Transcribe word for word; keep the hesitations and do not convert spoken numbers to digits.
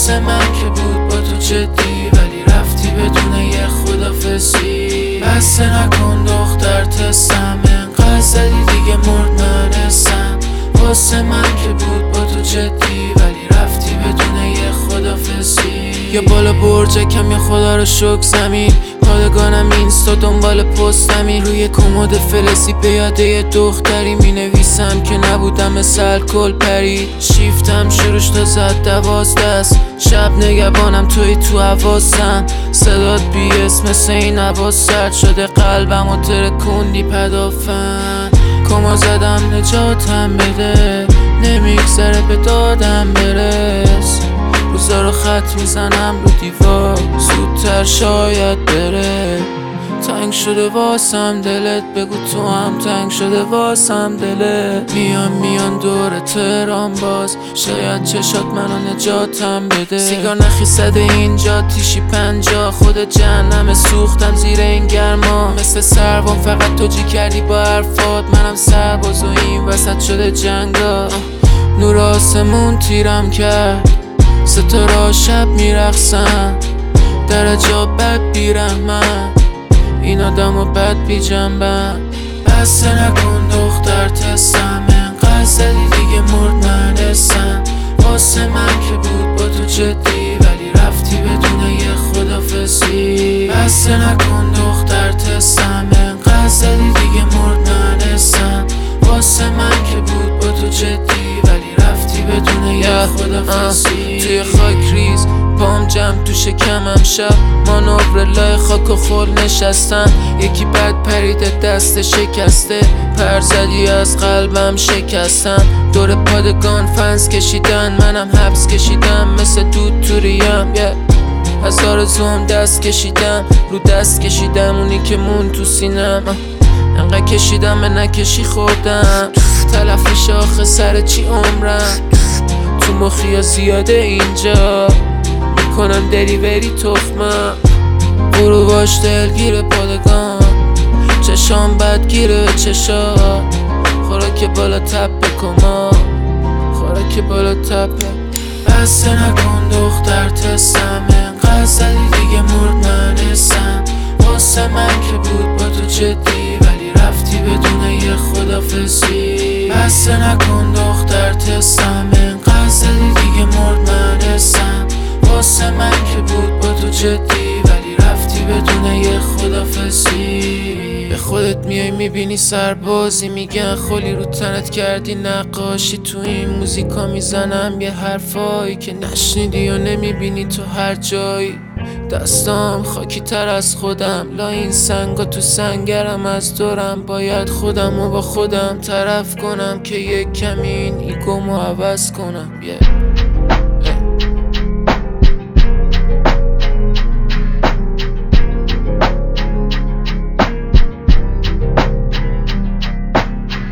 واسه من که بود با تو جدی، ولی رفتی بدون یه خدافزی. بس نکن دختر تستم، انقدر زدی دیگه مرد نرسم. واسه من که بود با تو جدی، ولی رفتی بدون یه خدافزی. یا بالا برجکم یا خدا رو شکر زمین، پادگانم اینستا دنبال پستمی. روی کمد فلزی به یاد یه دختری می نویسم که نبودم مثل الکل پرید. شیفتم شروش تا زد دوازده است، شب نگبانم توی تو حواسم. صدات بی اسم مثل این عباس سرد شده قلبم و ترکوندی پدافن. کما زدم نجاتم بده، نمیگذره به دادم برس. روزا رو خط میزنم رو دیوار، زودتر شاید بره. تنگ شده واسم دلت، بگو تو هم تنگ شده واسم دلت. میان میان دور تهران باز، شاید چشات منو نجاتم بده. سیگار نخی زده اینجا تیشی پنجا، خود جهنم سوختم زیر این گرما. مثل سروان فقط تو جی کردی با حرفات، منم سرباز و این وسط شده جنگا. نور آسمون تیرم کرد، ستاره شب میرقصن. درجا بد بیرحمن، این آدم و بد بی جنبن. بس نکن دختر تستم، انقدر زدی دیگه مرد نرسم. واسه من که بود با تو جدی، ولی رفتی بدون یه خدافزی. بس نکن دختر تستم، انقدر زدی دیگه مرد نرسم. واسه من که بود با تو جدی، ولی رفتی بدون یه خدافزی. توی خاک ریز پام جمع تو شکمم، شب مانور لای خاک و خل نشستم. یکی بد پریده دست شکسته، پر زدی از قلبم شکستم. دور پادگان فنس کشیدن، منم حبس کشیدم مثل دود توریم. yeah. از آرزوم دست کشیدم، رو دست کشیدم اونی که مون تو سینم. انقدر کشیدم به نکشی خوردم، تلفیش آخه سر چی عمرم. تو مخیا زیاده اینجا، میکنم دریوری تخمم. غروباش دلگیر پادگان، چشام بدگیره چشا. خوراک بالا تپه کما، خوراک بالا تپه. بس نکن دختر تستم، انقدر زدی دیگه مرد نرسم. واسه من که بود با تو جدی، ولی رفتی بدون یه خدافزی. بس نکن دختر تستم، انقدر زدی دیگه مرد نرسم. واسه من که بود با تو جدی، ولی رفتی بدون یه خدافزی. به خودت میای میبینی سربازی، میگن خلی رو تنت کردی نقاشی. تو این موزیکا میزنم یه حرفایی که نشنیدی و نمیبینی تو هر جایی. دستام خاکی تر از خودم، لا این سنگا تو سنگرم از دورم. باید خودم رو با خودم طرف کنم که یک کمی این ایگومو عوض کنم. yeah.